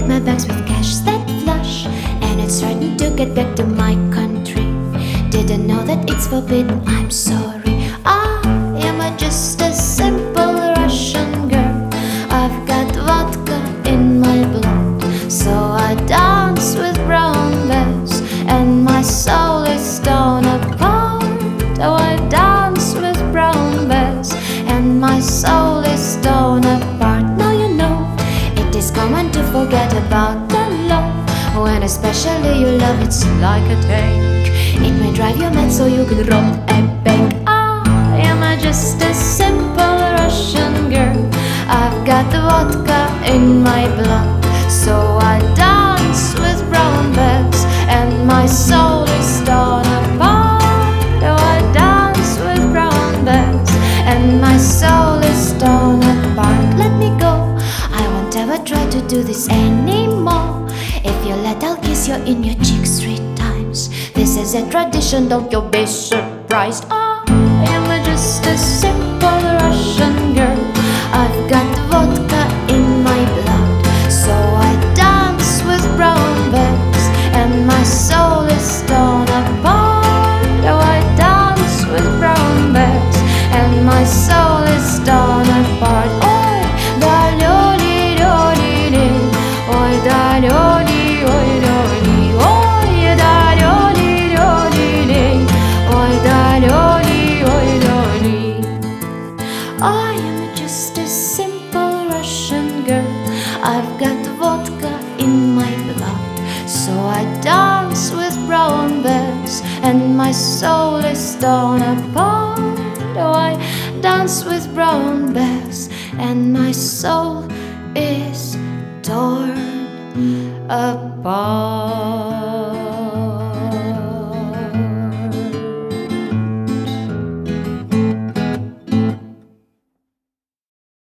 loaded my bags with cash that flush, and it's starting to get back to my country. Didn't know that it's forbidden, I'm sorry. I am just a simple Russian girl. I've got vodka in my blood, so I dance with brown bears, and my soul is torn apart. Oh, I dance with brown bears, and my soul is torn apart. Now you know it is common to forget about the love, when especially you love, it's like a tank. It may drive you mad so you can rob a bank. I am just a simple Russian girl. I've got vodka in my blood, so I dance with brown bears, and my soul is torn apart. Oh, I dance with brown bears, and my soul is torn apart. Let me go, I won't ever try to do this anymore. If you let, I'll kiss you in your cheeks 3 times. This is a tradition, don't you be surprised. I am just a simple Russian girl. I've got vodka in my blood, so I dance with brown bears, and my soul is torn apart. Oh, I dance with brown bears, and my soul is torn apart. Oi, da lo di do di di, oi da lo di, oi do di, oi da lo di do di di, oi da lo di, oi do di. I am just a simple Russian girl. I've got vodka in my blood, so I dance with brown bears, and my soul is torn apart. Oh, I dance with brown bears, and my soul is torn apart.